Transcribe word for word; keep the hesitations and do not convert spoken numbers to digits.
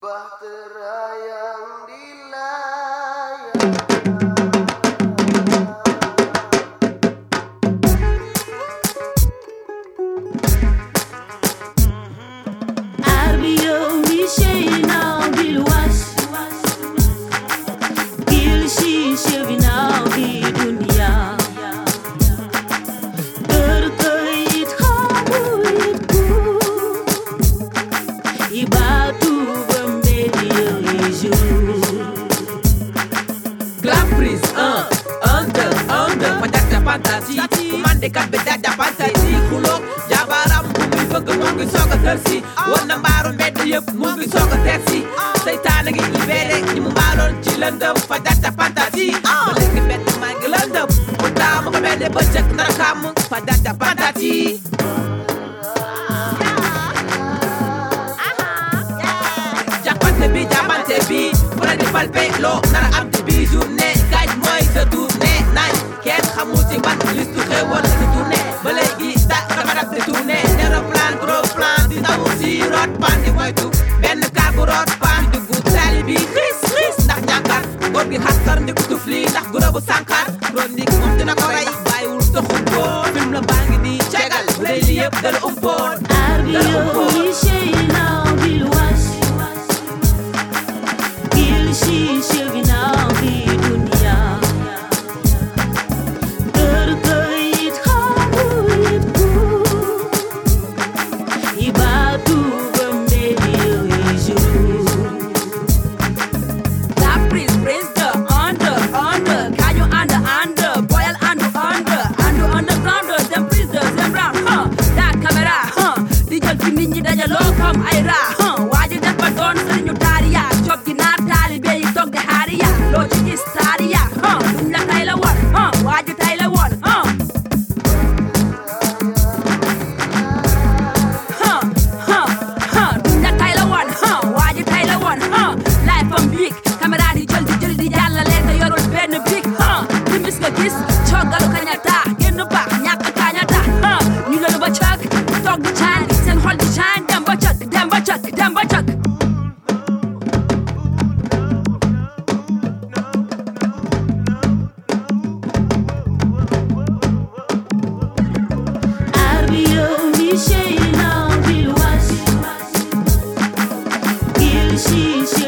Bahtera yang dilayang. Kat be dada fantasi kulok jabaram bu muy bëgg mo ngi soga tersi won na mbaaru mbedd yëpp mo ngi soga tersi seytaane ngi libéré ñi mu mbaaloon ci lëndëm fa dada fantasi ba léegi mbedd maa ngi lëndëm mu taamu ko mbedd ba cëkk ndara kàmm fa dada fantasi jàppante bi jàppante bi wala di palpe loo nara am ci bi journée gaaj mooy sa tournée naaj kenn xamul ci ban listu xewal sa tournée ba léegi da dama daf di tournée aéroplane gros plan di taw si root pan di moytu benn car bu root pan di dugg tali bi xiis xiis ndax ñàkkar góor gi xaskar ndi ko tufli ndax gura bu sànkar chronique moom dina ko rey bàyyiwul soxul boon film la baa ngi di cegal bu lay li yëpp dala umpoon dala umpoon She